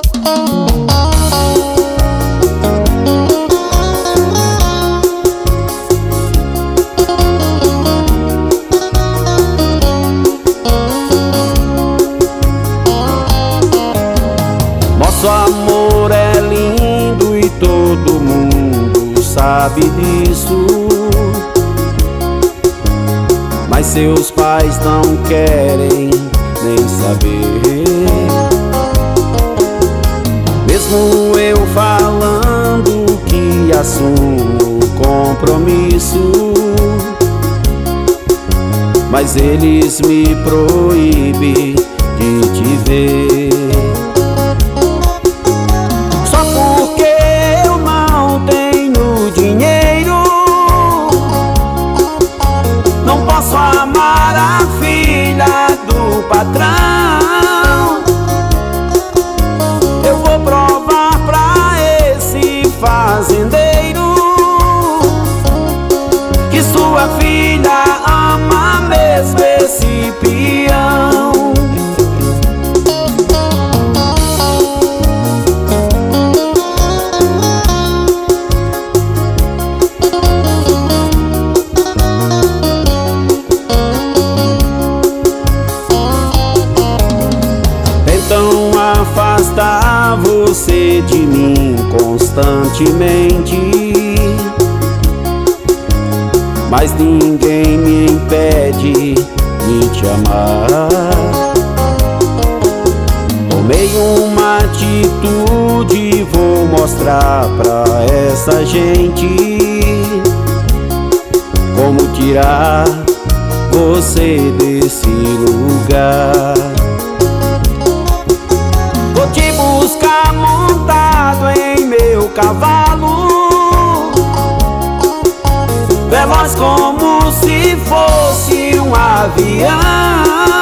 Nosso amor é lindo e todo mundo sabe disso, mas seus pais não querem nem saber. Mesmo eu falando que assumo compromisso, mas eles me proíbem de te ver. Amar a filha do patrão, eu vou provar pra esse fazendeiro que sua filha ama mesmo esse peão. Então afasta você de mim constantemente, mas ninguém me impede de te amar. Tomei uma atitude, vou mostrar pra essa gente como tirar você desse lugar. Vou te buscar montado em meu cavalo, veloz como se fosse um avião.